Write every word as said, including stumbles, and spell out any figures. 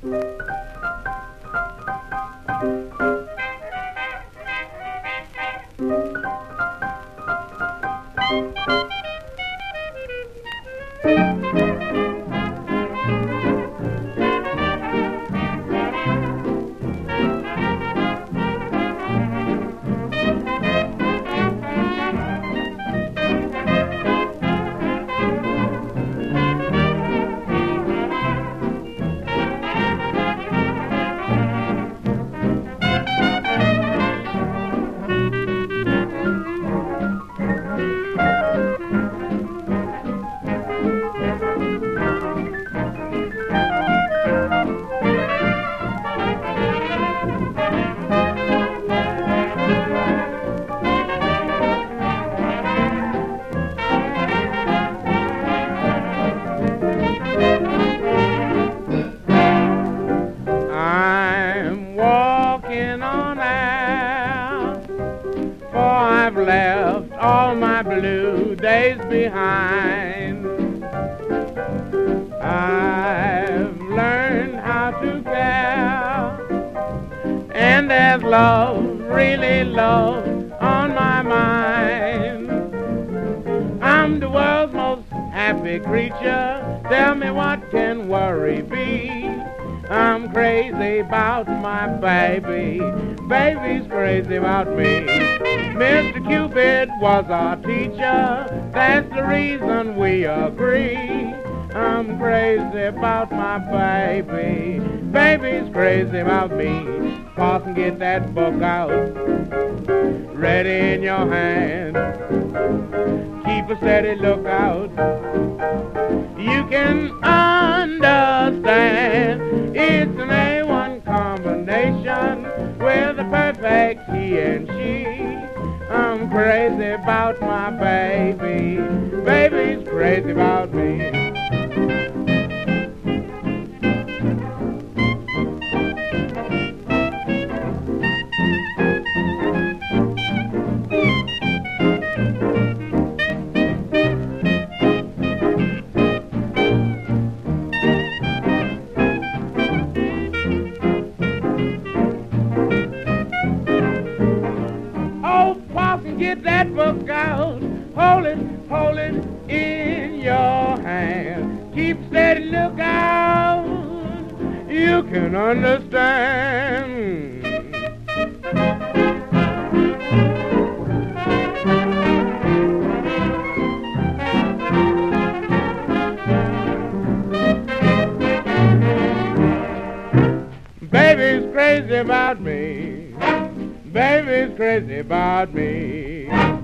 I'm walking on air, for I've left all my blue days behind. I've learned how to care, and there's love, really love, on my mind. I'm the world's most happy creature. Tell me, what can worry be? I'm crazy about my baby. Baby's crazy about me. Mister Cupid was our teacher. That's the reason we agree. I'm crazy about my baby. Baby's crazy about me. Parson, get that book out, ready in your hand. Keep a steady lookout. You can understand it's an A one combination with a perfect he and she. I'm crazy about my baby. Baby's crazy about me. Get that book out, hold it, hold it in your hand. Keep steady lookout, you can understand. Baby's crazy about me. Baby's crazy about me.